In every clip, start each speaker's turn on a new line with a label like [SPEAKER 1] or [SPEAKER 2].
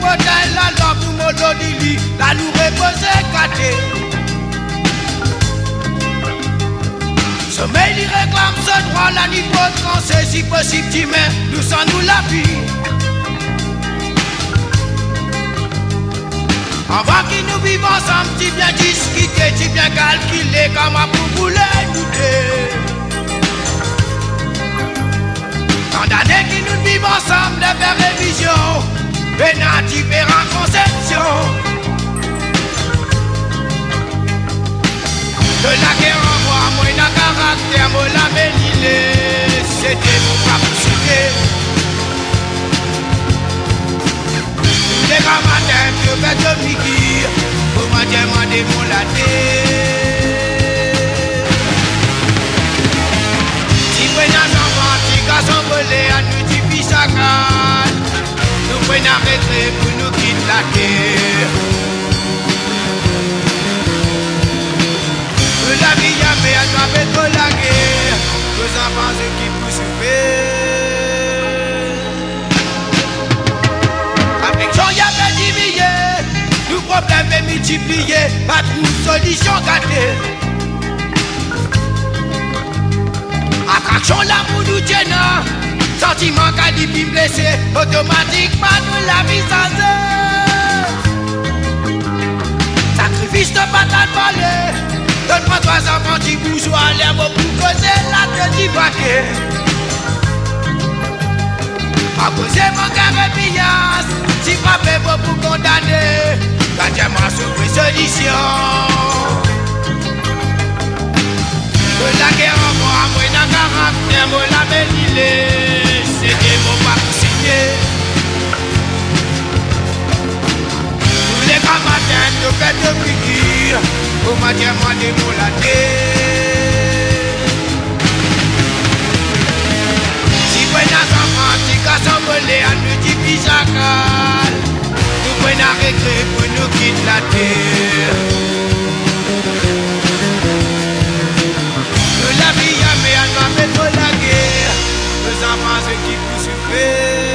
[SPEAKER 1] potel, la lampe ou molodili, la nous repose gâté. Sommeil, il réclame ce droit, la nuit quand c'est si possible, tu mets, nous sans nous la vie. Avant que nous vivons ensemble, tu bien discuter, tu bien calculer, comme à pour vouloir douter. Tant d'années que nous vivons ensemble, de faire révision, venant différentes conceptions. De la guerre en moi, moi n'a caractère, moi la bénilée, c'était mon capacité. Les grands matins, je vais te piquer, pour moi demander mon laté. Si vous avez un enfant, si vous avez volé, à nous dit pissacal, nous prenons un retrait pour nous quitter la terre. La vie a fait à travers de la guerre, nos enfants ceux qui vous souffrent. Affection y a fait diminuer, nous problèmes est multiplié, pas de solution gâtée. Attraction l'amour nous tient, sentiment qu'a dit puis blessé, automatiquement nous la vie sans sacrifice de patate volée. Donne-moi 3 enfants, petit bourgeois, l'air beau pour causer la tête du paquet. À causer mon carré pillasse, si frappé beau pour condamner, quand j'ai ma souffre solution. De la guerre en moi, moi n'a caractère, moi la bénilée, c'est des mots pas pour signer. Tous les grands matins, nous faites de piqûre. Au matin, moi, des mots la si vous avez un enfant, si vous avez volé, à nous dit pissacal, nous prenons un regret pour nous quitter la terre. Nous la vie, mais à nous mettre la guerre, nos enfants, ceux qui vous souffrent.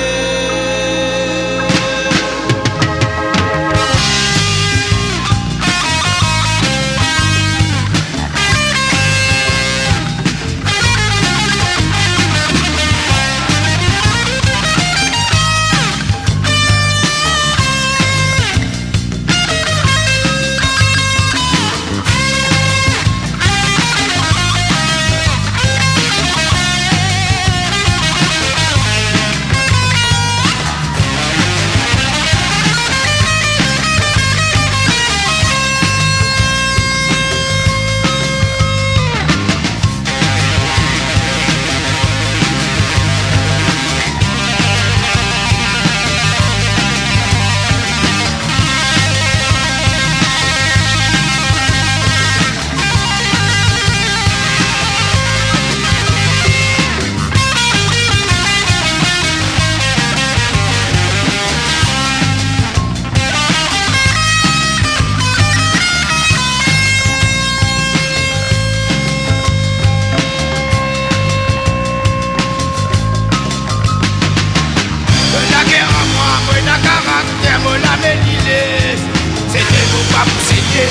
[SPEAKER 1] C'était pour pas vous signer.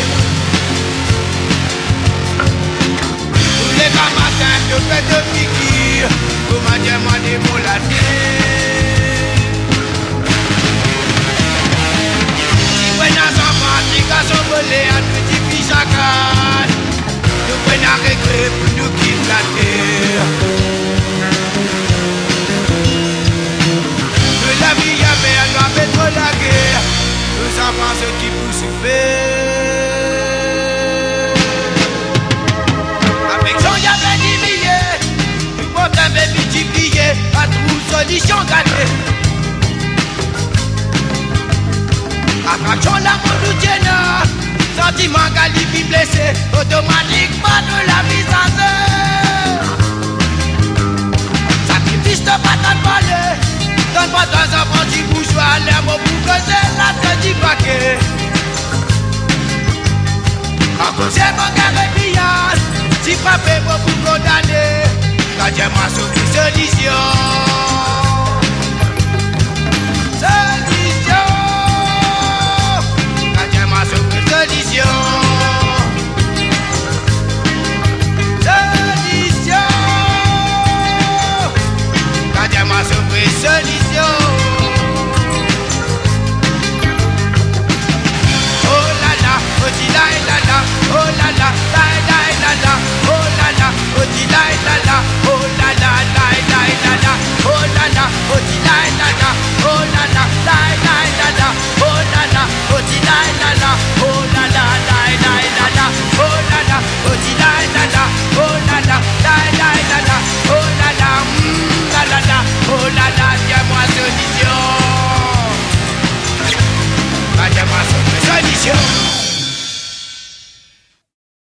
[SPEAKER 1] Tous les grands matins, je fais de piqûre, pour m'a demandé mon laté. Si vous avez un enfant, si vous avez volé, à nous dit pissacal, nous prenons un regret pour nous quitter la terre. De la vie, il y avait un noir mettre la guerre. Nos enfants, ceux qui vous souffrent. Affection, y avait diminué, le problème est multiplié, pas de solution gâtée. Attraction, l'amour nous tient, sentiment qualifié blessé, automatiquement nous la vie sans eux. Sacrifice de patate volée. Donne-moi 3 enfants du bourgeois, l'air beau pour causer la tête du paquet. À causer mon carré pillasse, si frappé beau pour condamner, quand j'ai ma solution. Solution. se